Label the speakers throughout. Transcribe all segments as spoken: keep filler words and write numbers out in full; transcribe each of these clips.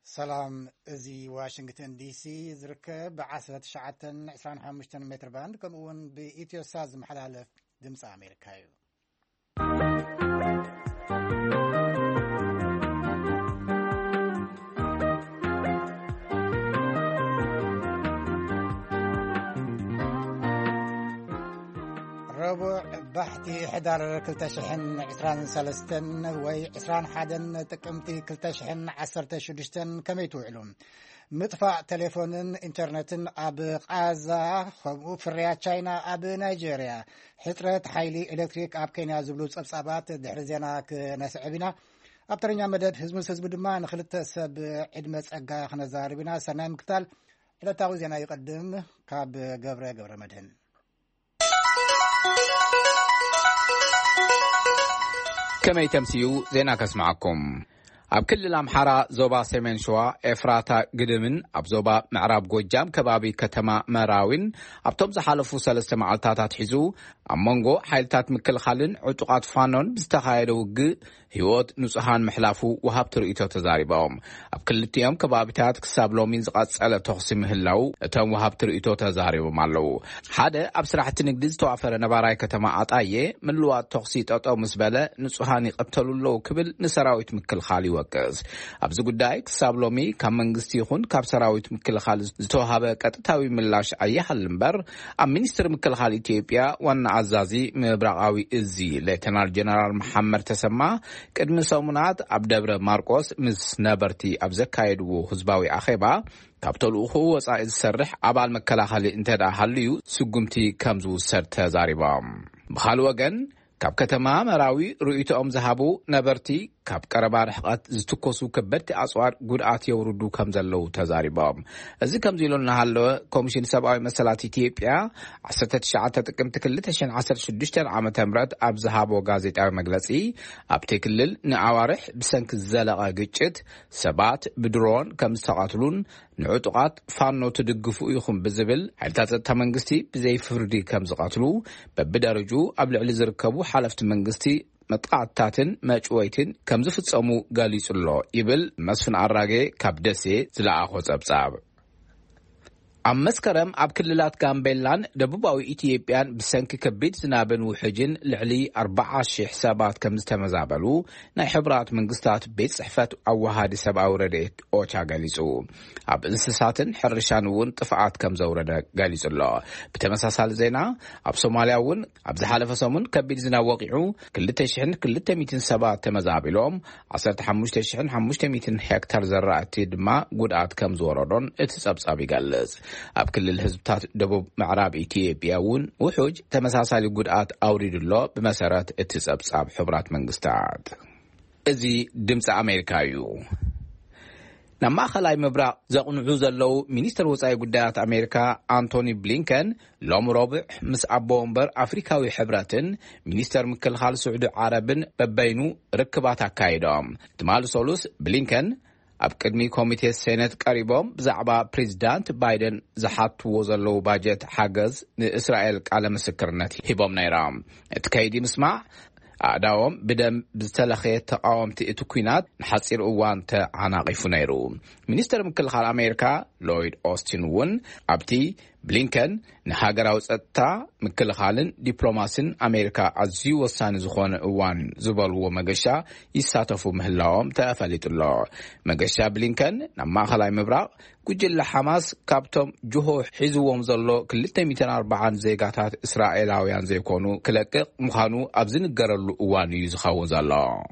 Speaker 1: سلام ازي واشنطن دي سي زركب بعشرة شعتن عشرين خمسة متر باند كمون بإيتيو ساز محلالف دمس أمريكايو ربع بحتي حدار كلتشحن عشرين سلستن وي عشرين حدن تقمتي كلتشحن عشرة شدشتن كميتو علوم مطفع تليفون انترنت اب غازا خمو فريا تشاينا اب نيجيريا حترت حيلي الكتريك اب كينيا زبلو صبصابات دحر زينا كنسعبنا ابترኛ መደድ ህዝብ ህዝብ ድማ ንخلተ ሰብ ዕድመ ጸጋ خنزاربنا ሰናይ ምክታል ዕለታዊ ዜና ይቀድም ካብ ገብረ ገብረ መድህን
Speaker 2: كما يتمسيو زينا كسمعكم اب كل الامحاره زوبا سيمن شوا افراتا قدمن اب زوبا معراب غوجام كبابي كتما مراوين اب توم زحالفو ثلاثه معلتات حيزو امونغو حيلتات مكل خالن عطقات فانون بستخايدو وغ هيوت نصحان محلافو وهاب تريتو تزاريباوم اب كلتيام كبابيتات كسابلومين زقاصله تخصم هلاو اتم وهاب تريتو تزاريبو مالو حدا اب سراحه نقد توافر نباراي كتما عطايه من لوات تخصي ططو مسبله نصحان يقتلولو كبل نسراويت مكل خالي وكز ابز ጉዳይ ክሳብሎሚ ካብ መንግስቲ ይኹን ካብ ሰራዊት ምክልኻል ዝተወሃበ ቀጥታዊ ምላሽ አየሐልምበር ኣብ ሚኒስትር ምክልኻል ኢትዮጵያ ዋና አዛዚ ምብራቃዊ እዚ ሌተናል ጀነራል መሐመድ ተሰማ ቅድሚ ሰሙናት ኣብ ደብረ ማርቆስ ምስ ነበርቲ ኣብ ዘካየድዎ ህዝባዊ አኼባ ካብተልኡኹ ወጻኢ ዝሰርሕ አባል መከላኸሊ እንተዳ ሃልዩ ስጉምቲ ከም ዝውሰድ ተዛሪቦም ብኻል ወገን ካብ ከተማ መራዊ ሩኢቶም ዝሃቡ ነበርቲ ካብ ቀረባ ርሕቀት ዝትኮሱ ከበድቲ አጽዋር ጉድአት የውርዱ ከም ዘለው ተዛሪቦም እዚ ከም ዚሎና ሃለወ ኮሚሽን ሰብአዊ መሰላት ኢትዮጵያ ዓሰርተ ትሽዓተ ጥቅምቲ ክልተ ሺህ ዓሰርተ ሽዱሽተ ዓመተ ምህረት ኣብ ዝሃቦ ጋዜጣዊ መግለጺ ኣብቲ ክልል ንአዋርሕ ብሰንኪ ዘለቀ ግጭት ሰባት ብድሮን ከም ዝተቃትሉን ንዕጡቃት ፋኖ ትድግፉ ይኹም ብዝብል ሓይልታት ጸጥታ መንግስቲ ብዘይፍርዲ ከም ዝቃትሉ በብደረጁ ኣብ ልዕሊ ዝርከቡ ሓለፍቲ መንግስቲ መጥቃዕታትን መጭወይትን ከም ዝፍጸሙ ጋሊጽሎ ይብል መስፍን አራጌ ካብ ደሴ ዝለኣኾ ጸብጻብ ኣብ መስከረም ኣብ ክልላት ጋምቤላን ደቡባዊ ኢትዮጵያን ብሰንኪ ከቢድ ዝናብን ውሕጅን ልዕሊ ኣርባዓ ሽሕ ሰባት ከም ዝተመዛበሉ ናይ ሕብራት መንግስታት ቤት ጽሕፈት ኣዋሃዲ ሰብኣዊ ረድኤት ኦቻ ገሊጹ ኣብ እንስሳትን ሕርሻን እውን ጥፍኣት ከም ዘውረደ ገሊጹሎ ብተመሳሳሊ ዜና ኣብ ሶማልያ እውን ኣብ ዝሓለፈ ሰሙን ከቢድ ዝናብ ወቂዑ ክልተ ሽሕ ክልተ ሚእቲ ሰባት ተመዛቢሎም ዓሰርተ ሓሙሽተ ሽሕ ሓሙሽተ ሚእቲ ሄክታር ዘራእቲ ድማ ጉድኣት ከም ዝወረዶን እቲ ጸብጻብ ይገልጽ ኣብ ክልል ህዝብታት ደቡብ ምዕራብ ኢትዮጵያ እውን ውሑጅ ተመሳሳሊ ጉድኣት አውሪድሎ ብመሰረት እቲ ጸብጻብ ሕብራት መንግስታት እዚ ድምፂ አሜሪካ እዩ ናብ ማእኸላይ ምብራቅ ዘቕንዑ ዘለው ሚኒስትር ወጻኢ ጉዳያት አሜሪካ አንቶኒ ብሊንከን ሎም ረቡዕ ምስ ኣቦ ወንበር አፍሪካዊ ሕብረትን ሚኒስትር ምክልኻል ስዑድ ዓረብን በበይኑ ርክባት አካይዶም ትማል ሶሉስ ብሊንከን ኣብ ቅድሚ ኮሚቴ ሴኔት ቀሪቦም ብዛዕባ ፕሬዝዳንት ባይደን ዝሓትዎ ዘለው ባጀት ሓገዝ ንእስራኤል ቃለ ምስክርነት ሂቦም ነይሮም እቲ ከይዲ ምስማዕ ኣዳዎም ብደም ዝተለኸየ ተቃወምቲ እቲ ኩናት ንሓፂር እዋን ተዓናቂፉ ነይሩ ሚኒስትር ምክልኻል አሜሪካ ሎይድ ኦስቲን እውን ኣብቲ ብሊንከን ንሃገራዊ ጸጥታ ምክልኻልን ዲፕሎማሲን አሜሪካ ኣዝዩ ወሳኒ ዝኾነ እዋን ዝበልዎ መገሻ ይሳተፉ ምህላዎም ተፈሊጡሎ መገሻ ብሊንከን ናብ ማእኸላይ ምብራቅ ጉጅለ ሐማስ ካብቶም ጅሆ ሒዝዎም ዘሎ ክልተ ሚእቲ ኣርባዓ ዜጋታት እስራኤላውያን ዘይኮኑ ክለቅቕ ምዃኑ ኣብ ዝንገረሉ እዋን እዩ ዝኸውን ዘሎ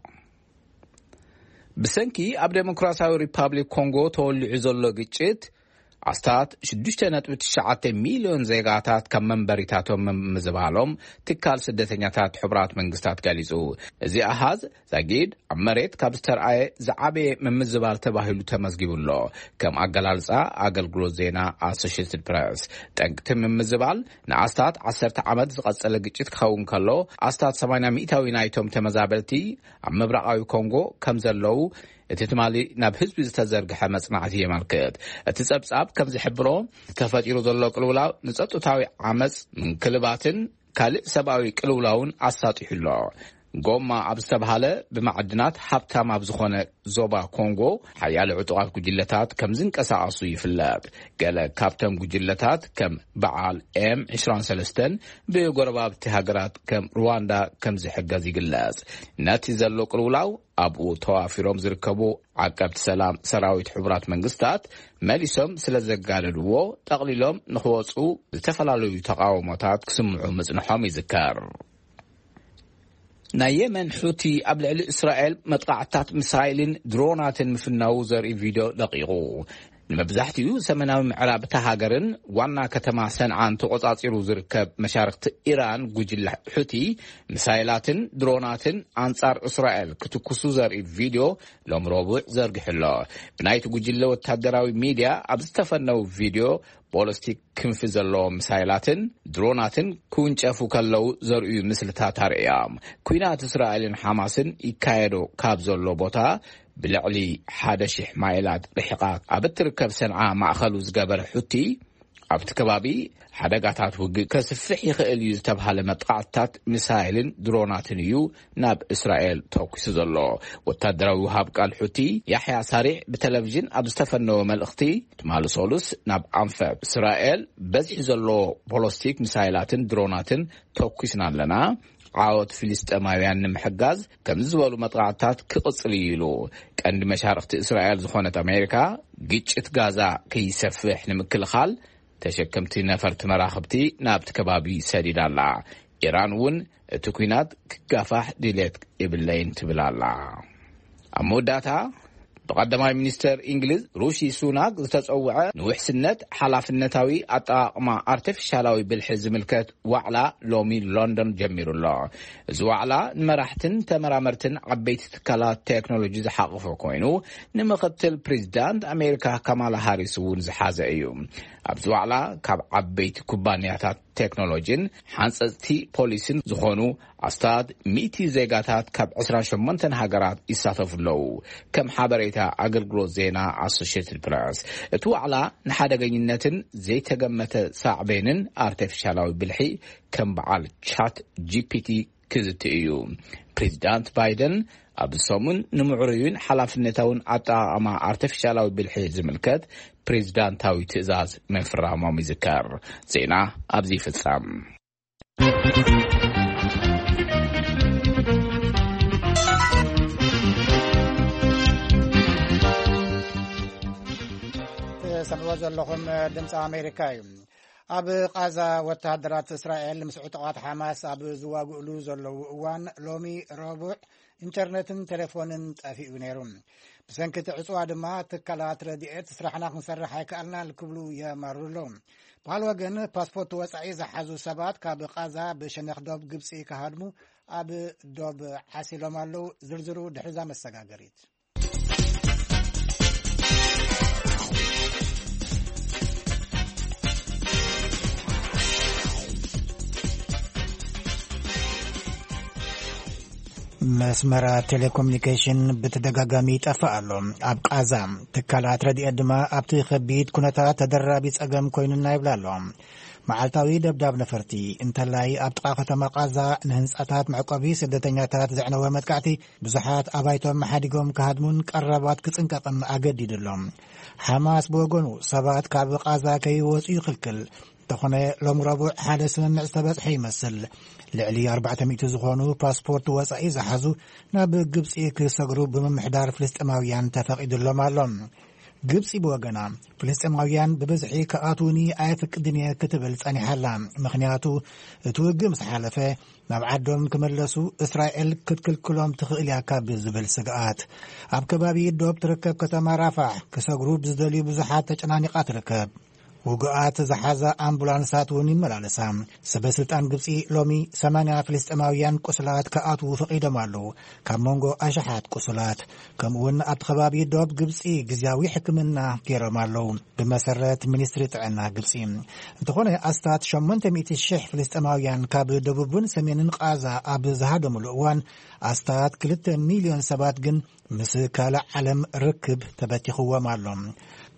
Speaker 2: ብሰንኪ ኣብ ዴሞክራሲያዊ ሪፓብሊክ ኮንጎ ተወሊዑ ዘሎ ግጭት ኣስታት ሽዱሽተ ነጥቢ ትሽዓተ ሚልዮን ዜጋታት ከም መንበሪታቶም ምዝባሎም ትካል ስደተኛታት ሕብራት መንግስታት ገሊጹ እዚ ኣሃዝ ዛጊድ ኣብ መሬት ካብ ዝተርኣየ ዝዓበየ ምምዝባል ተባሂሉ ተመዝጊቡሎ ከም ኣገላልጻ ኣገልግሎት ዜና ኣሶሺየትድ ፕሬስ ጠንቅቲ ምምዝባል ንኣስታት ዓሰርተ ዓመት ዝቐጸለ ግጭት ክኸውን ከሎ ኣስታት ሰማንያ ሚእታዊ ናይቶም ተመዛበልቲ ኣብ ምብራቃዊ ኮንጎ ከም ዘለው እቲ ትማሊ ናብ ህዝቢ ዝተዘርግሐ መጽናዕቲ የማልክት እቲ ጸብጻብ ከም ዝሕብሮ ተፈጢሩ ዘሎ ቅልውላው ንጸጥታዊ ዓመጽ ምንክልባትን ካልእ ሰብኣዊ ቅልውላውን ኣሳጢሑሎ ጎማ ኣብ ዝተባሃለ ብማዕድናት ሃብታም ኣብ ዝኾነ ዞባ ኮንጎ ሓያሎ ዕጡቃት ጉጅለታት ከም ዝንቀሳቐሱ ይፍለጥ። ገለ ካብቶም ጉጅለታት ከም በዓል ኤም عشرين وثلاثين ብጎረባብቲ ሃገራት ከም ሩዋንዳ ከም ዝሕገዝ ይግለጽ። ነቲ ዘሎ ቅልውላው ኣብኡ ተዋፊሮም ዝርከቡ ዓቀብቲ ሰላም ሰራዊት ሕቡራት መንግስታት መሊሶም ስለ ዘጋለድዎ ጠቕሊሎም ንኽወፁ ዝተፈላለዩ ተቃውሞታት ክስምዑ ምጽንሖም ይዝከር። ናይ የመን ሑቲ ኣብ ልዕሊ እስራኤል መጥቃዕታት ሚሳይልን ድሮናትን ምፍናው ዘርኢ ቪድዮ ለቂቑ። ንመብዛሕትኡ ሰሜናዊ ምዕራብ እታ ሃገርን ዋና ከተማ ሰንዓን ተቆጻጺሩ ዝርከብ መሻርክቲ ኢራን ጉጅለ ሑቲ ሚሳይላትን ድሮናትን አንጻር እስራኤል ክትኩሱ ዘርኢ ቪድዮ ሎም ረቡዕ ዘርጊሕሎ። ብናይቲ ጉጅለ ወታደራዊ ሚድያ ኣብ ዝተፈነው ቪድዮ ቦሊስቲክ ክንፊ ዘለዎም ሚሳይላትን ድሮናትን ክውንጨፉ ከለው ዘርእዩ ምስልታት ኣርእዮም። ኩናት እስራኤልን ሓማስን ይካየዶ ካብ ዘሎ ቦታ ብልዕሊ ሓደ ሽሕ ማይላት ርሕቃት ኣብ እትርከብ ሰንዓ ማእኸሉ ዝገበረ ሑቲ ኣብቲ ከባቢ ሓደጋታት ውግእ ከስፍሕ ይኽእል እዩ ዝተባሃለ መጥቃዕትታት ሚሳይልን ድሮናትን እዩ ናብ እስራኤል ተኩሱ ዘሎ። ወታደራዊ ውሃብ ቃል ሑቲ ያሕያ ሳሪዕ ብቴሌቪዥን ኣብ ዝተፈነወ መልእኽቲ ትማሉ ሶሉስ ናብ ኣንፈ እስራኤል በዝሒ ዘሎ ቦሊስቲክ ሚሳይላትን ድሮናትን ተኩስና ኣለና ዓወት ፍልስጤማውያን ንምሕጋዝ ከም ዝበሉ መጥቃዕትታት ክቕጽል ይሉ። ቀንዲ መሻርክቲ እስራኤል ዝኾነት ኣሜሪካ ግጭት ጋዛ ከይሰፍሕ ንምክልኻል ተሸከምቲ ነፈርቲ መራኽብቲ ናብቲ ከባቢ ሰዲዳላ። ኢራን እውን እቲ ኩናት ክጋፋሕ ድሌት ይብለይን ትብላላ። ኣብ መወዳእታ ብቀዳማይ ሚኒስተር እንግሊዝ ሩሺ ሱናክ ዝተጸውዐ ንውሕስነት ሓላፍነታዊ ኣጠቃቅማ ኣርቲፊሻላዊ ብልሒ ዝምልከት ዋዕላ ሎሚ ሎንዶን ጀሚሩሎ። እዚ ዋዕላ ንመራሕትን ተመራመርትን ዓበይቲ ትካላት ቴክኖሎጂ ዝሓቆፈ ኮይኑ ንምክትል ፕሬዚዳንት ኣሜሪካ ካማላ ሃሪስ እውን ዝሓዘ እዩ። ኣብዚ ዋዕላ ካብ ዓበይቲ ኩባንያታት ቴክኖሎጂን ሓንፀፅቲ ፖሊስን ዝኾኑ ኣስታት ሚእቲ ዜጋታት ካብ عشرين وثمانية ሃገራት ይሳተፉለው። ከም ሓበሬታ ኣገልግሎት ዜና ኣሶሺየትድ ፕሬስ እቲ ዋዕላ ንሓደገኝነትን ዘይተገመተ ሳዕቤንን ኣርቲፊሻላዊ ብልሒ ከም በዓል ቻት ጂፒቲ ክዝት እዩ። ፕሬዚዳንት ባይደን ኣብ ሰሙን ንምዕሩዩን ሓላፍነታውን ኣጠቃቅማ ኣርቲፊሻላዊ ብልሒ ዝምልከት ፕሬዚዳንታዊ ትእዛዝ መፍራሞም ይዝከር። ዜና ኣብዚ ፍጻም።
Speaker 1: ሰምዕዎ ዘለኹም ድምፂ ኣሜሪካ እዩ። ኣብ ቃዛ ወታደራት እስራኤል ምስ ዕጡቃት ሓማስ ኣብ ዝዋግእሉ ዘለዉ እዋን ሎሚ ረቡዕ ኢንተርኔትን ቴሌፎንን ጠፊኡ ነይሩ። ብሰንኪ እቲ ዕፅዋ ድማ ትካላት ረድኤት ስራሕና ክንሰርሕ ኣይከኣልናን ክብሉ የመርሉ። ባህል ወገን ፓስፖርት ወፃኢ ዝሓዙ ሰባት ካብ ቃዛ ብሸነኽ ዶብ ግብፂ ካሃድሙ ኣብ ዶብ ሓሲሎም ኣለው። ዝርዝሩ ድሕዛ መሰጋገሪት መስመራ ቴሌኮሙኒኬሽን ብተደጋጋሚ ይጠፍእ ኣሎ። ኣብ ቃዛ ትካላት ረድኤት ድማ ኣብቲ ከቢድ ኩነታት ተደራቢ ፀገም ኮይኑና ይብላ ኣሎ። መዓልታዊ ደብዳብ ነፈርቲ እንተላይ ኣብ ጥቃ ከተማ ቃዛ ንህንፃታት መዕቆቢ ስደተኛታት ዘዕነወ መጥቃዕቲ ብዙሓት ኣባይቶም መሓዲጎም ካሃድሙን ቀረባት ክፅንቀቕን ኣገዲድሎም። ሓማስ ብወገኑ ሰባት ካብ ቃዛ ከይወፁ ይኽልክል ተኾነ ሎም ረቡዕ ሓደ ስምምዕ ዝተበፅሐ ይመስል። ልዕሊ ኣርባዕተ ሚእቲ ዝኾኑ ፓስፖርት ወፃኢ ዝሓዙ ናብ ግብፂ ክሰግሩ ብምምሕዳር ፍልስጤማውያን ተፈቒድሎም ኣሎም። ግብፂ ብወገና ፍልስጤማውያን ብበዝሒ ከኣትውኒ ኣይፍቅድን እየ ክትብል ጸኒሓላ። ምክንያቱ እቲ ውግእ ምስ ሓለፈ ናብ ዓዶም ክመለሱ እስራኤል ክትክልክሎም ትኽእል እያ ካብ ዝብል ስግኣት። ኣብ ከባቢ ዶብ ትርከብ ከተማ ራፋሕ ክሰግሩ ብዝደልዩ ብዙሓት ተጨናኒቃ ትርከብ። ውግኣት ዝሓዘ ኣምቡላንሳት እውን ይመላለሳ። ሰበስልጣን ግብፂ ሎሚ ሰማንያ ፍልስጤማውያን ቁስላት ከኣትዉ ፈቒዶም ኣለው። ካብ መንጎ ኣሽሓት ቁስላት ከምኡውን ኣብቲ ከባቢ ዶብ ግብፂ ግዝያዊ ሕክምና ገይሮም ኣለው ብመሰረት ሚኒስትሪ ጥዕና ግብፂ። እንተኾነ ኣስታት ሸሞንተ ሚእቲ ሽሕ ፍልስጤማውያን ካብ ደቡብን ሰሜንን ቃዛ ኣብ ዝሃደሙሉ እዋን ኣስታት ክልተ ሚልዮን ሰባት ግን ምስ ካልእ ዓለም ርክብ ተበቲኽዎም ኣሎም።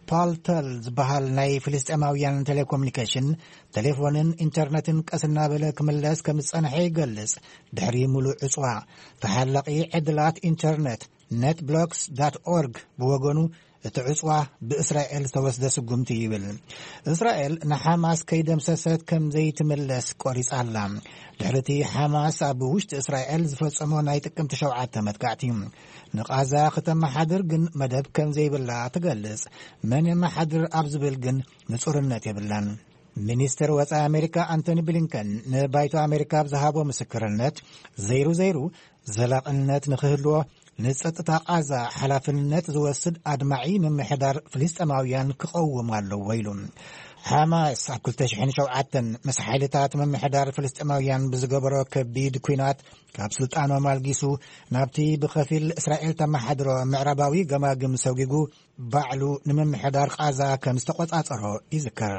Speaker 1: ፓልተል ዝበሃል ናይ ፍልስጤማውያን ቴሌኮሙኒኬሽን ቴሌፎንን ኢንተርኔትን ቀስና በለ ክምለስ ከም ዝጸንሐ ይገልጽ። ድሕሪ ሙሉእ ዕጽዋ ተሓላቂ ዕድላት ኢንተርኔት ኔትብሎክስ ዳት ኦርግ ብወገኑ እቲ ዕጽዋ ብእስራኤል ዝተወስደ ስጉምቲ ይብል። እስራኤል ንሓማስ ከይደምሰሰት ከም ዘይትምለስ ቆሪጻ ኣላ። ድሕርቲ ሓማስ ኣብ ውሽጢ እስራኤል ዝፈጸሞ ናይ ጥቅምቲ ሸውዓተ መጥቃዕቲ ንቃዛ ከተመሓድር ግን መደብ ከም ዘይብላ ትገልጽ። መን የመሓድር ኣብ ዝብል ግን ንጹርነት የብላን። ሚኒስትር ወፃኢ ኣሜሪካ አንቶኒ ብሊንከን ንባይቶ ኣሜሪካ ብዝሃቦ ምስክርነት ዘይሩ ዘይሩ ዘላቕነት ንክህልዎ ንጸጥታ ቃዛ ሓላፍነት ዝወስድ ኣድማዒ ምምሕዳር ፍልስጤማውያን ክቐውም ኣለዎ ኢሉ። ሓማስ ኣብ ክልተ ሽሕን ሸውዓተን ምስ ሓይልታት ምምሕዳር ፍልስጤማውያን ብዝገበሮ ከቢድ ኩናት ካብ ስልጣኖም ኣልጊሱ ናብቲ ብኸፊል እስራኤል ተመሓድሮ ምዕራባዊ ገማግም ሰጊጉ ባዕሉ ንምምሕዳር ቃዛ ከም ዝተቆጻጸሮ ይዝከር።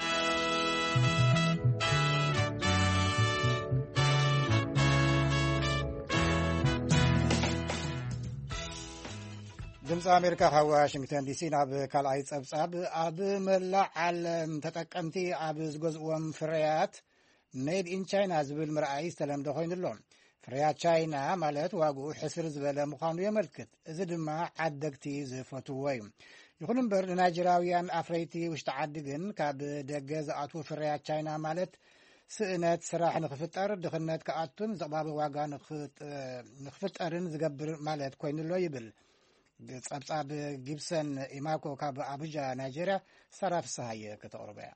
Speaker 1: ድምፂ ኣሜሪካ ካብ ዋሽንግተን ዲሲ ናብ ካልኣይ ጸብጻብ ኣብ መላእ ዓለም ተጠቀምቲ ኣብ ዝገዝእዎም ፍርያት ሜድ ኢን ቻይና ዝብል ምርኣይ ዝተለምደ ኮይኑሎ ፍርያት ቻይና ማለት ዋግኡ ሕስር ዝበለ ምዃኑ የመልክት። እዚ ድማ ዓደግቲ ዝፈትዎ እዩ። ይኹን እምበር ንናይጀራውያን ኣፍረይቲ ውሽጢ ዓዲ ግን ካብ ደገ ዝኣትዉ ፍርያት ቻይና ማለት ስእነት ስራሕ ንኽፍጠር ድኽነት ክኣቱን ዘቕባቢ ዋጋ ንኽፍጠርን ዝገብር ማለት ኮይኑሎ ይብል። ጸብጻብ ጊብሰን ኢማኮ ካብ አቡጃ ናይጄሪያ ሰራፍ ሰሃየ ከተቅርበያ።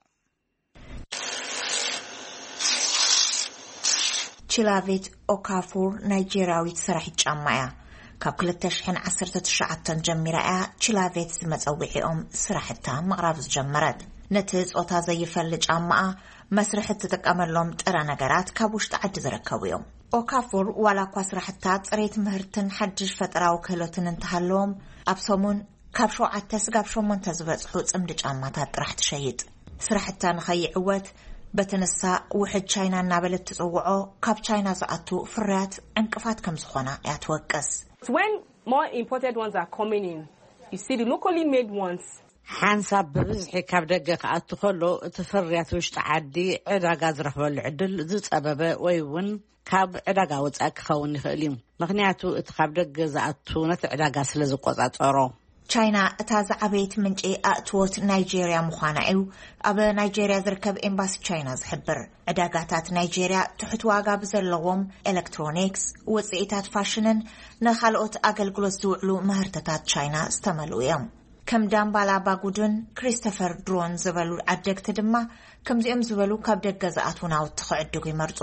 Speaker 3: ቺላቬት ኦካፉር ናይጄሪያዊት ሰራሒት ጫማ እያ። ካብ ክልተ ሽሕን ዓሰርተ ትሽዓተን ጀሚራ እያ ቺላቬት ዝመጸውዒኦም ስራሕታ ምቕራብ ዝጀመረት። ነቲ ጾታ ዘይፈል ጫማኣ መስርሕ ትጥቀመሎም ጥረ ነገራት ካብ ውሽጢ ዓዲ ዝረከቡ እዮም። ኦካፉር ዋላ እኳ ስራሕታ ጽሬት ምህርትን ሓድሽ ፈጠራዊ ክህሎትን እንተሃለዎም ኣብ ሰሙን ካብ ሸውዓተ ስጋብ ሸሞንተ ዝበጽሑ ጽምዲ ጫማታት ጥራሕ ትሸይጥ። ስራሕታ ንኸይዕወት በተነሳ ውሕድ ቻይና እናበለት ትጽውዖ ካብ ቻይና ዝኣቱ ፍርያት ዕንቅፋት ከም ዝኾና እያ ትወቅስ።
Speaker 4: When more imported ones are coming in, you see the locally made ones
Speaker 5: ሓንሳብ ብብዝሒ ካብ ደገ ክኣቱ ከሎ እቲ ፍርያት ውሽጢ ዓዲ ዕዳጋ ዝረኽበሉ ዕድል ዝጸበበ ወይ እውን ካብ ዕዳጋ ወጻኢ ክኸውን ይኽእል እዩ። ምክንያቱ እቲ ካብ ደገ ዝኣቱ ነቲ ዕዳጋ ስለ ዝቆጻጸሮ።
Speaker 3: ቻይና እታ ዝዓበየት ምንጪ ኣእትዎት ናይጄርያ ምዃና እዩ ኣብ ናይጄርያ ዝርከብ ኤምባሲ ቻይና ዝሕብር። ዕዳጋታት ናይጄርያ ትሕት ዋጋ ብዘለዎም ኤሌክትሮኒክስ ውፅኢታት ፋሽንን ንኻልኦት ኣገልግሎት ዝውዕሉ ምህርትታት ቻይና ዝተመልኡ እዮም። ከም ዳምባላ ባጉድን ክሪስቶፈር ድሮን ዝበሉ ዓደግቲ ድማ ከምዚኦም ዝበሉ ካብ ደገ ዝኣትዉ ናውቲ ክዕድጉ ይመርጹ።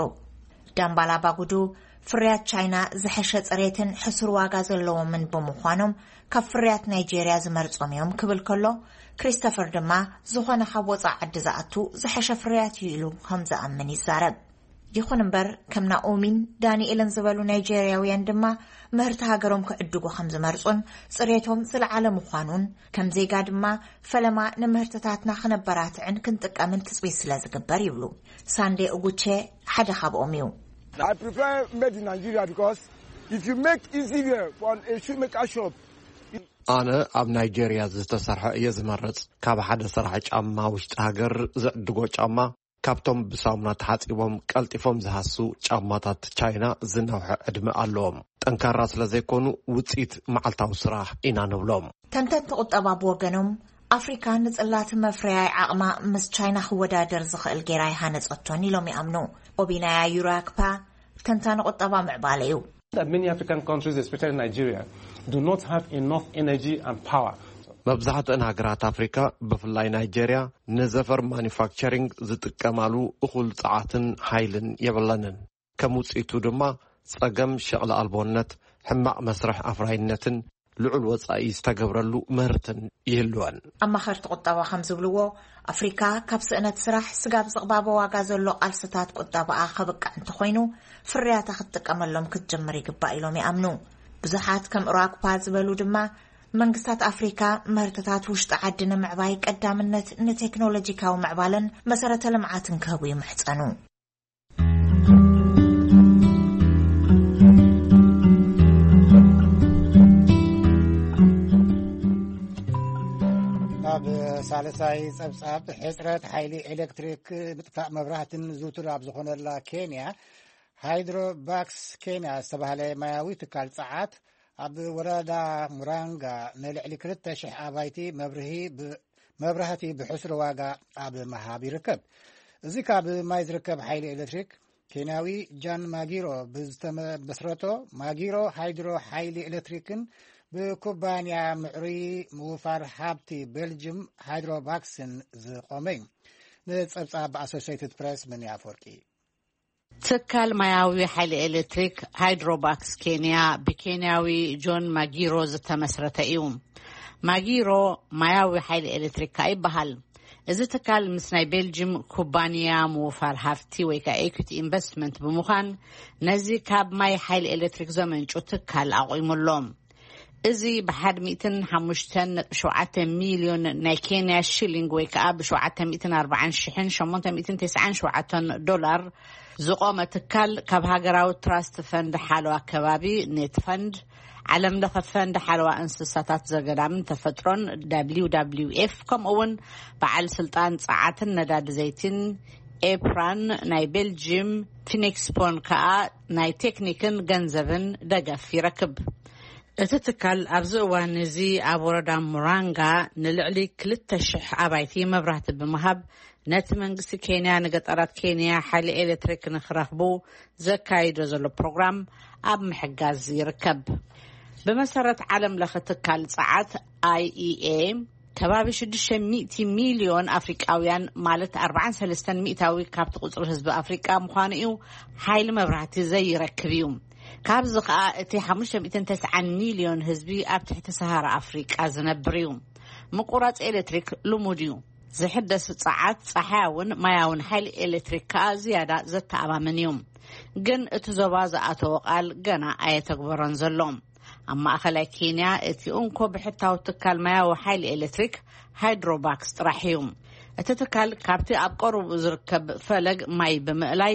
Speaker 3: ዳምባላ ባጉዱ ፍርያት ቻይና ዝሐሸ ጽሬትን ሕሱር ዋጋ ዘለዎምን ብምዃኖም ካብ ፍርያት ናይጄርያ ዝመርጾም እዮም ክብል ከሎ ክሪስቶፈር ድማ ዝኾነ ካብ ወጻኢ ዓዲ ዝኣቱ ዝሐሸ ፍርያት እዩ ኢሉ ከም ዝኣምን ይዛረብ። ይኹን እምበር ከም ናኦሚን ዳንኤልን ዝበሉ ናይጄርያውያን ድማ ምህርቲ ሃገሮም ክዕድጉ ከም ዝመርጹን ጽሬቶም ዝለዓለ ምዃኑን ከም ዜጋ ድማ ፈለማ ንምህርትታትና ክነበራትዕን ክንጥቀምን ትጽቢት ስለ ዝግበር ይብሉ። ሳንዴ እጉቼ ሓደ ካብኦም እዩ።
Speaker 6: I prefer made in Nigeria because if you make easier for a shoemaker shop
Speaker 7: أنا ኣብ ናይጄርያ ዝተሰርሐ እየ ዝመርጽ። ካብ ሓደ ስራሕ ጫማ ውሽጢ ሃገር ዘዕድጎ ጫማ ካብቶም ብሳሙና ተሓጺቦም ቀልጢፎም ዝሃሱ ጫማታት ቻይና ዝነውሐ ዕድመ ኣለዎም። ጠንካራ ስለ ዘይኮኑ ውጽኢት መዓልታዊ ስራሕ ኢና ንብሎም።
Speaker 3: ተንተንቲ ቁጠባ ብወገኖም ኣፍሪካ ንጽላት መፍረያይ ዓቕማ ምስ ቻይና ክወዳደር ዝኽእል ጌራ ይሃነጸቶን ኢሎም ይኣምኑ። ኦቢናያ ዩራክፓ ተንታኒ ቁጠባ ምዕባለ እዩ።
Speaker 8: That many African countries, especially Nigeria, do not have enough energy and power.
Speaker 7: መብዛሕትአን ሃገራት ኣፍሪካ ብፍላይ ናይጄርያ ንዘፈር ማኒፋክቸሪንግ ዝጥቀማሉ እኹል ጸዓትን ሓይልን የብለንን። ከም ውጽኢቱ ድማ ጸገም ሸቕለ ኣልቦነት፣ ሕማቕ መስርሕ ኣፍራይነትን ልዑል ወጻኢ ዝተገብረሉ ምህርትን ይህልወን።
Speaker 3: ኣማኸርቲ ቁጠባ ከም ዝብልዎ ኣፍሪካ ካብ ስእነት ስራሕ ስጋብ ዝቕባበ ዋጋ ዘሎ ቃልስታት ቁጠባኣ ከብቃዕ እንተኾይኑ ፍርያታ ክትጥቀመሎም ክትጀምር ይግባእ ኢሎም ይኣምኑ። ብዙሓት ከም ኡራክፓ ዝበሉ ድማ መንግስታት ኣፍሪካ ምህርትታት ውሽጢ ዓዲ ንምዕባይ ቀዳምነት ንቴክኖሎጂካዊ ምዕባለን መሰረተ ልምዓትን ክህቡ ይምሕፀኑ።
Speaker 1: ናብ ሳልሳይ ጸብጻብ ሕጽረት ሓይሊ ኤሌክትሪክ ምጥፋእ መብራህትን ዝውትር ኣብ ዝኾነላ ኬንያ ሃይድሮባክስ ኬንያ ዝተባህለ ማያዊ ትካል ጸዓት ኣብ ወረዳ ሙራንጋ ንልዕሊ ክልተ ሽሕ ኣባይቲ መብራህቲ ብሕሱር ዋጋ ኣብ መሃብ ይርከብ። እዚ ካብ ማይ ዝርከብ ሓይሊ ኤሌክትሪክ ኬንያዊ ጃን ማጊሮ ብዝተመስረቶ ማጊሮ ሃይድሮ ሓይሊ ኤሌክትሪክን ብኩባንያ ምዕሪ ምውፋር ሃብቲ ቤልጅም ሃይድሮባክስን ዝቆመ እዩ። ንጸብጻብ ኣሶሲየትድ ፕሬስ ምን ያፈርቂ
Speaker 5: ትካል ማያዊ ሓይሊ ኤሌክትሪክ ሃይድሮባክስ ኬንያ ብኬንያዊ ጆን ማጊሮ ዝተመስረተ እዩ። ማጊሮ ማያዊ ሓይሊ ኤሌክትሪክ ይበሃል። እዚ ትካል ምስ ናይ ቤልጅም ኩባንያ ምውፋር ሃፍቲ ወይ ከዓ ኤኩቲ ኢንቨስትመንት ብምዃን ነዚ ካብ ማይ ሓይሊ ኤሌክትሪክ ዘመንጩ ትካል ኣቆይሙሎም። እዚ ብሓድ ሚእትን ሓሙሽተን ሸውዓተ ሚልዮን ናይ ኬንያ ሽሊንግ ወይ ከዓ ብሸውዓተ ሚእትን ኣርባዓን ሽሕን ሸሞንተ ሚእትን ተስዓን ሸውዓተን ዶላር ዝቆመ ትካል ካብ ሃገራዊ ትራስት ፈንድ ሓለዋ ከባቢ ኔት ፈንድ ዓለም ለኸ ፈንድ ሓለዋ እንስሳታት ዘገዳምን ተፈጥሮን ደብሊው ደብሊው ኤፍ ከምኡውን በዓል ስልጣን ጸዓትን ነዳዲ ዘይትን ኤፕራን ናይ ቤልጅየም ፊኒክስፖን ከዓ ናይ ቴክኒክን ገንዘብን ደገፍ ይረክብ። እቲ ትካል ኣብዚ እዋን እዚ ኣብ ወረዳ ሙራንጋ ንልዕሊ ክልተ ሽሕ ኣባይቲ መብራህቲ ብምሃብ ነቲ መንግስቲ ኬንያ ንገጠራት ኬንያ ሓይሊ ኤሌክትሪክ ንኽረኽቡ ዘካይዶ ዘሎ ፕሮግራም ኣብ ምሕጋዝ ይርከብ። ብመሰረት ዓለም ለኸ ትካል ጸዓት አይ ኢ ኤ ከባቢ ሽዱሽተ ሚእቲ ሚልዮን ኣፍሪቃውያን ማለት ኣርባዓን ሰለስተን ሚእታዊ ካብቲ ቁጽሪ ህዝቢ ኣፍሪቃ ምዃኑ እዩ ሓይሊ መብራህቲ ዘይረክብ እዩ። ካብዚ ከዓ እቲ ሓሙሽተ ሚእትን ተስዓን ሚልዮን ህዝቢ ኣብ ትሕቲ ሰሃራ ኣፍሪቃ ዝነብር እዩ። ምቁራጽ ኤሌክትሪክ ልሙድ እዩ። ዝሕደስ ጸዓት ጸሓያውን ማያውን ሓይሊ ኤሌክትሪክ ከዓ ዝያዳ ዘተኣማምን እዩ። ግን እቲ ዞባ ዝኣተወ ቃል ገና ኣየተግበረን ዘሎ። ኣብ ማእኸላይ ኬንያ እቲ እንኮ ብሕታዊ ትካል ማያዊ ሓይሊ ኤሌክትሪክ ሃይድሮባክስ ጥራሕ እዩ። እቲ ትካል ካብቲ ኣብ ቀረቡ ዝርከብ ፈለግ ማይ ብምእላይ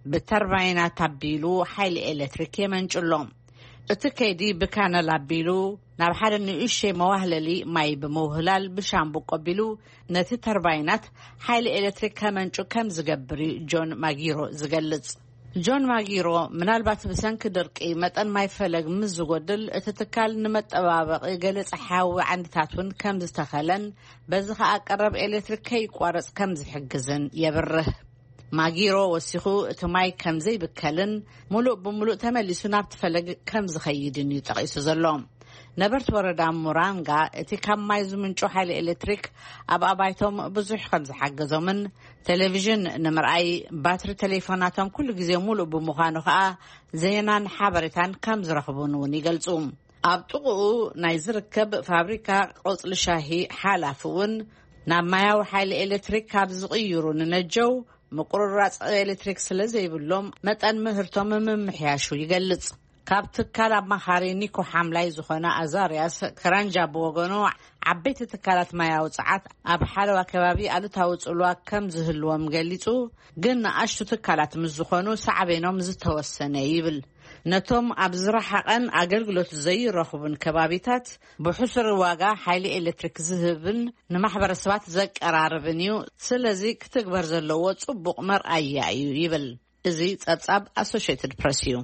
Speaker 5: ብተርባይናት ኣቢሉ ሓይሊ ኤሌክትሪክ የመንጭሎም። እቲ ከይዲ ብካነል ኣቢሉ ናብ ሓደ ንእሽተይ መዋህለሊ ማይ ብምውህላል ብሻምቡ ቀቢሉ ነቲ ተርባይናት ሓይሊ ኤሌክትሪክ ከመንጩ ከም ዝገብር ጆን ማጊሮ ዝገልጽ። ጆን ማጊሮ ምናልባት ብሰንኪ ድርቂ መጠን ማይ ፈለግ ምስ ዝጎድል እቲ ትካል ንመጠባበቂ ገለ ጸሓያዊ ዓንድታትን ከም ዝተኸለን በዚ ከዓ ቀረብ ኤሌክትሪክ ከይቋረጽ ከም ዝሕግዝን የብርህ። ማጊሮ ወሲኹ እቲ ማይ ከም ዘይብከልን ሙሉእ ብምሉእ ተመሊሱ ናብቲ ፈለግ ከም ዝኸይድን እዩ ጠቒሱ ዘሎ። ነበርቲ ወረዳ ሙራንጋ እቲ ካብ ማይ ዝምንጩ ሓይሊ ኤሌክትሪክ ኣብ ኣባይቶም ብዙሕ ከም ዝሓገዞምን ቴሌቪዥን ንምርኣይ ባትሪ ቴሌፎናቶም ኩሉ ግዜ ሙሉእ ብምዃኑ ከዓ ዜናን ሓበሬታን ከም ዝረኽቡን እውን ይገልጹ። ኣብ ጥቕኡ ናይ ዝርከብ ፋብሪካ ቆጽሊ ሻሂ ሓላፍ እውን ናብ ማያዊ ሓይሊ ኤሌክትሪክ ካብ ዝቕይሩ ንነጀው ምቁርራጽ ኤሌክትሪክ ስለ ዘይብሎም መጠን ምህርቶም ምምሕያሹ ይገልጽ። ካብ ትካል ኣማኻሪ ኒኮ ሓምላይ ዝኾነ ኣዛርያስ ክራንጃ ብወገኑ ዓበይቲ ትካላት ማያዊ ጸዓት ኣብ ሓለዋ ከባቢ ኣሉታዊ ጽልዋ ከም ዝህልዎም ገሊጹ፣ ግን ንኣሽቱ ትካላት ምስ ዝኾኑ ሳዕቤኖም ዝተወሰነ ይብል። ነቶም ኣብ ዝረሓቐን ኣገልግሎት ዘይረኽቡን ከባቢታት ብሕሱር ዋጋ ሓይሊ ኤሌክትሪክ ዝህብን ንማሕበረሰባት ዘቀራርብን እዩ። ስለዚ ክትግበር ዘለዎ ጽቡቕ መርኣያ እዩ ይብል። እዚ ጸብጻብ ኣሶሺየትድ ፕሬስ እዩ።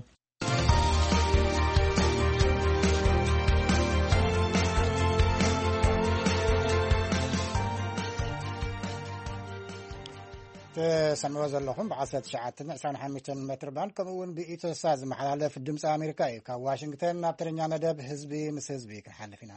Speaker 1: تسمعوا زلهم بعصرة شعات عشرين حميتين متر بان كمون بإتصاز محلة في الدمس أمريكا كواشنطن نابترنيا ندب حزبي مس حزبي كحلفنا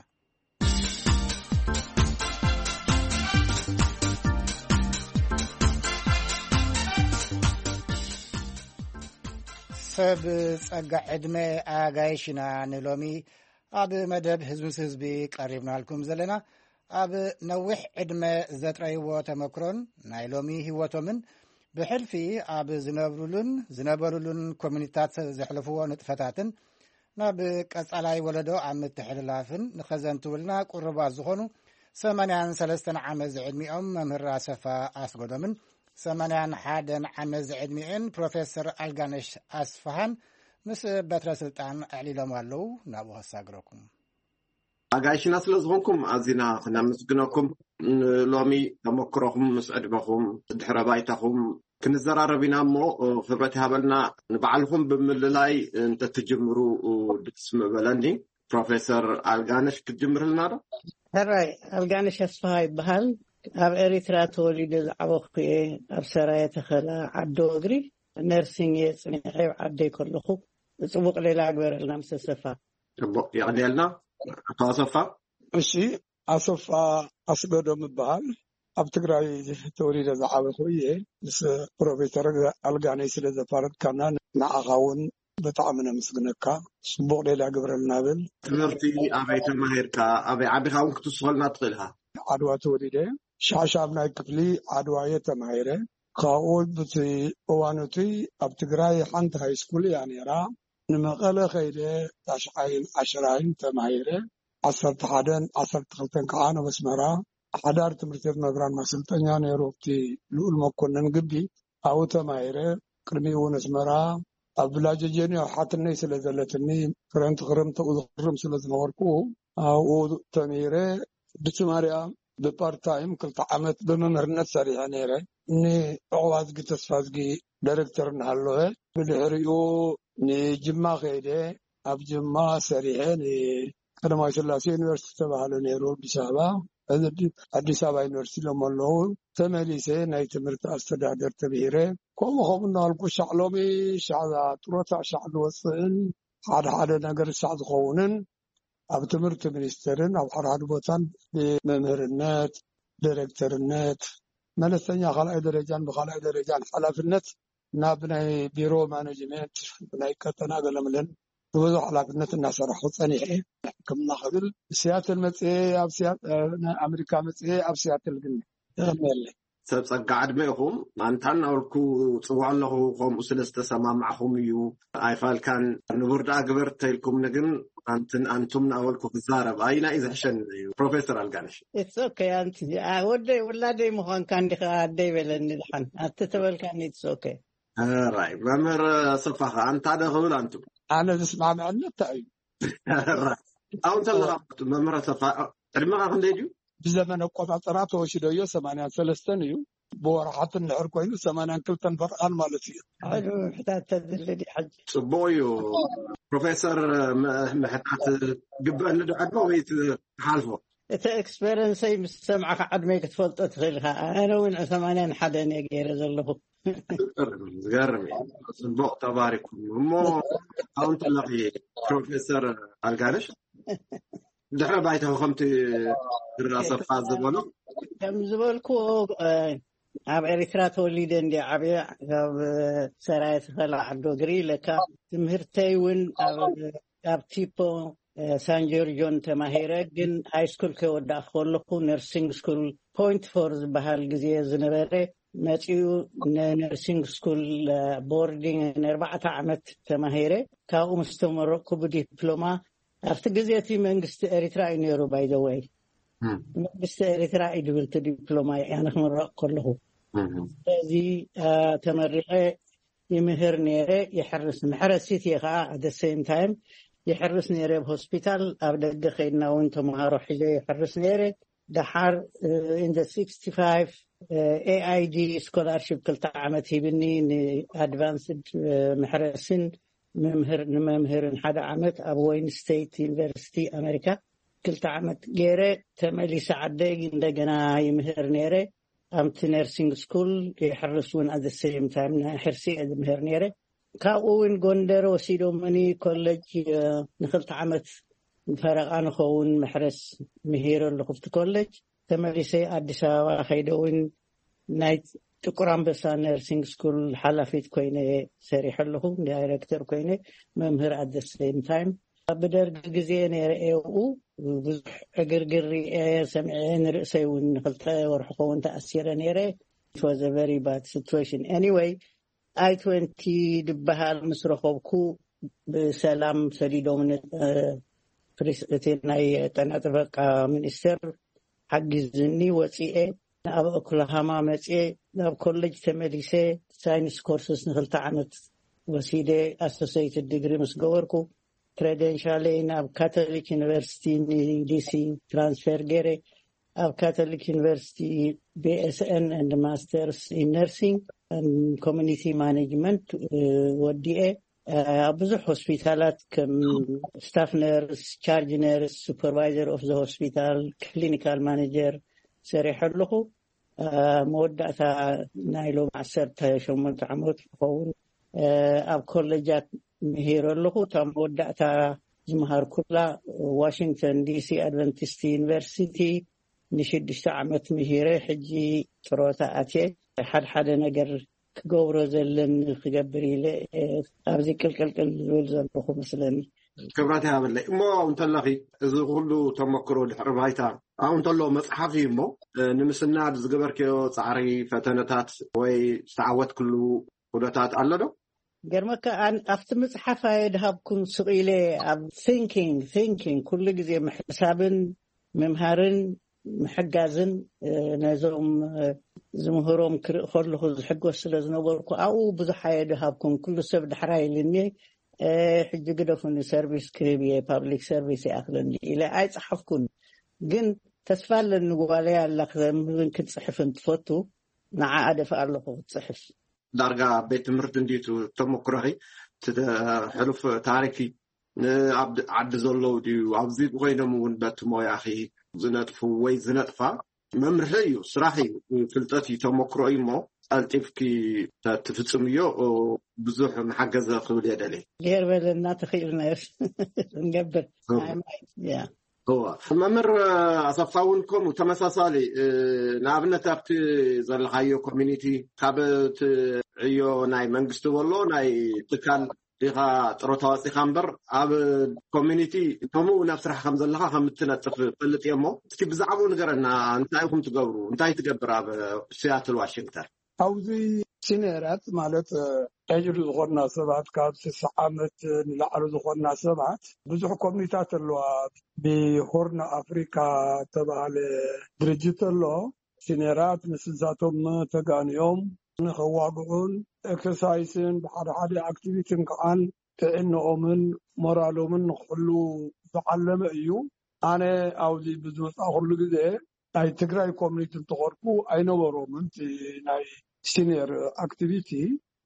Speaker 1: سب صقع عدمه اغايشنا نلومي اب مدب حزب مس حزبي قريبنا لكم زلنا ኣብ ነዊሕ ዕድመ ዘጥረይዎ ተመክሮን ናይ ሎሚ ህይወቶምን ብሕልፊ ኣብ ዝነብሩሉን ዝነበሩሉን ኮሚኒታት ዘሕልፍዎ ንጥፈታትን ናብ ቀጻላይ ወለዶ ኣብ ምትሕልላፍን ንኸዘንትውልና ቁርባት ዝኾኑ ሰማንያ ወሰለስተ ዓመት ዝዕድሚኦም መምህር ኣሰፋ ኣስጎዶምን ሰማንያ ሓደ ዓመት ዝዕድሚኤን ፕሮፌሰር ኣልጋነሽ ኣስፋሃን ምስ በትረ ስልጣን ኣዕሊሎም ኣለው። ናብኡ ከሳግረኩም
Speaker 7: أجايشنا سلزغنكم أزينا خنا مسجنكم لومي تمكرهم مسعدبهم دحربايتهم كنزراربينا مو خبرتها بلنا نبعلهم بمللاي انت تجمروا بتسمع بلندي بروفيسور ألغانش تجمر لنا
Speaker 9: هراي ألغانش أصفهاي بهال أب إريترا توليد العوقي أب سرايا تخلا عدو أغري نيرسينج يسمي عيب عدي كله سبق ليلا أكبر لنا مسسفا
Speaker 7: يعني لنا أصفا
Speaker 10: أشي أصفا أصبر مبهال أب تقرأي توليد العوقي بس بروفيسور ألغانش لزفارت كانان نعاون بتعاملنا مسجنكا سبق ليلا أكبر لنا بال
Speaker 7: تمرتي أبي تمهيركا أبي عبي خاون كتوصل نطقلها
Speaker 10: عدوى توليده شعشابنا كفلي عدوى تمهيره قاود بتي اوانوتي ابتغراي حنت هاي سكول يعني را نمقله خيره تشعين عشرين تمهيره عصرت حدن عصرت خلتن كانو مسمرا حدار تمرتت مغران مسلطنيا نيروبتي لول مكونن غبي او تمهيره كرمي ونسمرا ابلاج جيني حاتني سلازلتني فرنت غرمت وغرم سلازنوركو او تمهيره بتماريا ببارت تايم كنت عملت بممرنت سريعة نيرة إني أعواز قد تصفازقي دايركتور نهالوه بالحريو ني جمع غيره أب جمع سريعة ني أنا ما يسلاسي يونيورسيتي بحالو نيرو بسابا أدي سابا يونيورسيتي لما اللو تماليسي ناي تمرت أستدادر تبهيره كوم خوبنا الكو شعلومي شعلا تروتا شعل وصين حاد حاد نقر شعد خونن أب تمرت منسترن أو حراد بوتان بممرنات ديركتورنات ملسنيا خلق درجان بخلق درجان حلافنت نابناي بيرو مانجمنت بناي كتنا قلملن بوزو حلافنت الناس راحوا صنيعي كم ناخذ سياسه المصي اب سياسه امريكا مصي اب سياسه الجن يمل
Speaker 7: سبصق عدمهم انتن اوركو صوع له قوم سلسته سماعهم يو ايفال كان نورد اغبرت لكم نغن انتن انتم اولكو زارب اينا اذا حشن بروفيسور الغانش
Speaker 9: اتس اوكي انت ودي ولادي مخان كان دي بلن الحن اتتبل كان اتس اوكي
Speaker 7: راي ممر صفخه انت دغول انتم
Speaker 10: انا اسمع معنا تاي
Speaker 7: راي او تلغى ممر صفخه ادمغه خنديجو
Speaker 10: بزمن القطاطرات وشديو ثمانية ثلاثين يو بورحة النهر كوينو ثمانية كلتن فرقان مالتي
Speaker 9: حلو حتى تدلدي حج
Speaker 7: صبويو بروفيسور محتات قبل ندو عدو ويت حالفو
Speaker 9: انت اكسبيرينس اي مستمعك عد ما تفضل تدخلها انا وين ثمانين حدا يغير زلفو
Speaker 7: زغرمي صبو تباركم مو اون تلاقي بروفيسور الغارش دحر بايته خمتي دراسه فاز زبلو
Speaker 9: كم زبلكو اب اريترا توليدن دي عبي سرايت خلا عدو غري لك تمهرتي ون اب تيبو سان جورجون تماهيره جن هاي سكول كودا خلقو نيرسينج سكول بوينت فور بحال غزي زنبره ماتيو نيرسينج سكول بوردينج أربعة عامات تماهيره كاو مستمركو بدبلوما after جزيتي منجست إريترا نيرو by the way منجست إريترا يدبل تدبلوما يعني مرة كله هذه تمرقة يمهر نيره يحرس محرسيتي خا at the same time يحرس نيره بهوسبيتال أبدأ خيرنا وانت مهارو حجة يحرس نيره دحار in the sixty-five A I D scholarship كل تعمتي بني advanced محرسين ممهر ممهر حدا عمت أبوين ستيت يونيفرسيتي أمريكا كل تعمت غيره تملي سعدي عندنا يمهر نيره أمت نيرسينج سكول يحرسون at the same time حرسي مهر نيره كاوين غوندر وسيدو مني كولج نخلت عمت فرقان خون محرس مهير اللي خفت كولج تملي سي أديس أبابا خيدوين نايت تقرأ بس نيرسينج سكول حلفت كوينة سريح له دايركتور كوينة ممهر at the same time بدر جزئين أو بزح أجرجري سمعين رأسي ونخلته ورحقون تأثير نيره it was a very bad situation anyway I twenty دبها المسرخوكو بسلام سريدو من فريستين تناتفق منستر حق الزني وسيئة أب أكلهما مسئة أب كولج تمليسة ساينس كورسس نخلت عمت وسيدة associated degree مسجوركو كريدنشالين أب كاثوليك يونيفرسيتي دي سي ترانسفير جيري أب كاثوليك يونيفرسيتي بي اس ان and masters in nursing and community management ودي اي ብዙ ሆስፒታላት ከም ስታፍ ነርስ ቻርጅ ነርስ ሱፐርቫይዘር ኦፍ ዘ ሆስፒታል ክሊኒካል ማኔጀር ሰሪሕልኹ መወዳእታ ናይሎም ዓሰርተ ሸሞንተ ዓመት ክኸውን ኣብ ኮሌጃት ምሂረልኹ እታ መወዳእታ ዝመሃርኩላ ዋሽንግተን ዲሲ ኣድቨንቲስት ዩኒቨርሲቲ ንሽዱሽተ ዓመት ምሂረ ሕጂ ጥሮታ ኣትየ ሓደ ሓደ ነገር كجورة زلن خجبري له أبزي كل كل كل زول زل بخو مثلاً
Speaker 7: كبرتها بالله ما أنت لقي إذا قلوا تمكروا الحربايتا أو أنت لو مصحفي ما نمسنا بزجبر كيو تعري فتنتات ويستعوت كله ودتات الله ده
Speaker 9: جرمك أن أفتح مصحف هيدهب كن سئلة أب thinking thinking كل جزء محسابن ممهرن محجزن نزوم زمهرهم كله حقوا سلزنا بركو أو بزحيدهابكم كل سبب حراي لني حج قدفني سيرفيس كريبية public service أخلني إلى أي صحفكم جن تسفل النقالية اللي ممكن كنت صحف تفوتوا مع أدف الله تصحف
Speaker 7: درجة بيت مرتين ديتو تمكرهي حلف تاريخي عبد عبد زلو دي وعبزيد غينمون بتمو يا أخي زنات وي زنات فا ممرحيو صراحي فلتاتي تمكرهي ما ألتفكي تفتسميو بزوح محجز خلول يدلي
Speaker 9: غير بلنا تخيل ناس نقبل يا
Speaker 7: هو ممر أصفاونكم وتمساسالي نابنا تابت زل هايو كوميونيتي كابت عيو ناي منجستو والله ناي تكال لغا تروتواسي خامبر أب كوميونيتي تمو نفس رح خمس لها خمتنا تفل قلت يمو كيف زعبوا نقرنا انتايكم تقبروا انتاي تقبر أب سياتل واشنطن
Speaker 10: أوزي سينيرات مالت أجر الغرنا سبعت كابس سعامت نلعرض الغرنا سبعت بزح كوميونيتات اللوات بهورنا أفريقيا تبع لدرجة اللو سينيرات نسزاتهم تقان يوم نخواقعون اكسسايسين بحر حدا اكتيفيتين كان كأنه من مرالو من نخلو تعلم ايو انا اوزي بزوس اخلو جزء اي تقرأي كوميونيتي تغرقو اي نورو من تي ناي سينير اكتيفيتي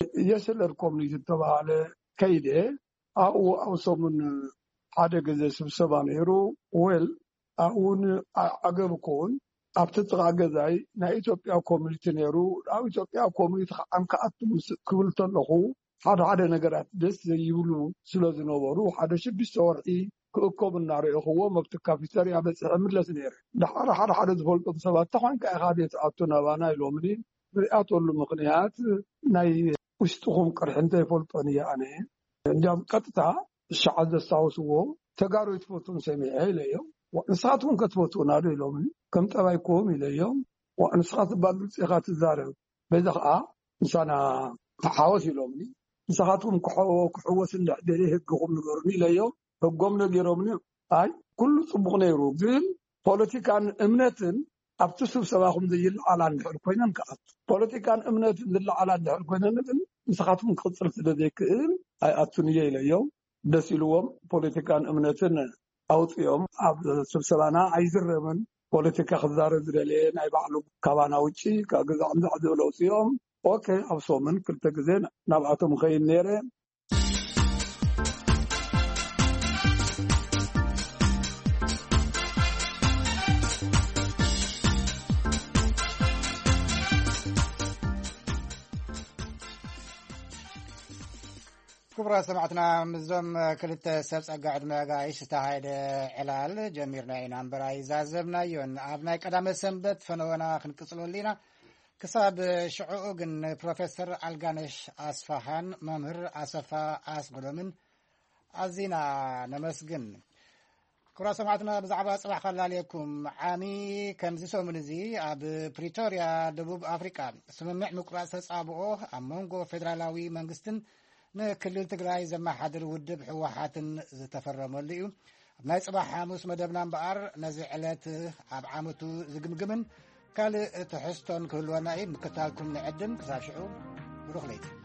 Speaker 10: يسلر كوميونيتي تبع كيدي او اوصو من حدا جزء سبسبان هيرو ويل اون اقبكون أبتدأ أجزاي نا إثيوبيا كوميونيتي نيرو أو إثيوبيا كوميونيتي أم كأتم كولتن له هذا هذا نجارات بس يقولوا سلازنا ورو هذا شيء بيصير كوكب النار هو مبتكر في سريع بس عمل له سنير ده هذا هذا هذا زول بسبب طبعا كأخذ أتونا وانا يلومني أتول المقنعات ناي وستهم كرهن تفول طنيا أنا عندما كتتا الشعب الساوسو تجارو يتفوتون سميعه ليهم وإنساتهم كتفوتون هذا يلومني كم تبايكم إلى يوم وأنسخات بعض الصيغات الزارة بذخاء إنسانا تحاوس يلومني إنسخاتهم كحو كحوة سنة دليه قوم نقرني إلى يوم قوم نقرني أي كل صبغنا يروجين بوليتيكان إمنتن أبتسب سواهم ذي على النهر كوينن كأت بوليتيكان إمنتن ذي على النهر كوينن إنسخاتهم كثر سددك أي أتوني إلى يوم دسيلوهم بوليتيكان إمنتن أوت يوم أب سبسبانا عايزر من بوليتيكا خزار زريلين أي بعلو كوانا وشي كأجزاء عند عدو لوسيوم أوكي أبصو من كل تجزين نبعتهم خير نيرين
Speaker 1: كبرى سمعتنا مزوم كلت سبس أقعد ما قايش تهايد علال جميرنا إنام براي زازبنا يون عبنا قدام سنبت فنوانا خنقصلو لينا كساب شعوقن بروفيسور ألغانش أصفهان ممهر أصفا أسقلومن أزينا نمسقن كبرى سمعتنا بزعبا صباح خلا عليكم عامي كمزيسو منزي أب بريتوريا دبوب أفريقيا سممع مقراس تصابعوه أمونغو فيدرالاوي منغستن نكلل تقراي زما حدر ودب حواحاتن زتفرمل እዩ ናይ ጽባሕ ሓሙስ መደብና እምበኣር ነዚ ዕለት ኣብ ዓመቱ ዝግምግምን ካልእ ትሕዝቶን ክህልወና እዩ ምክታልኩም ንዕድም ክሳብ ሽዑ ብሩኽ ለይቲ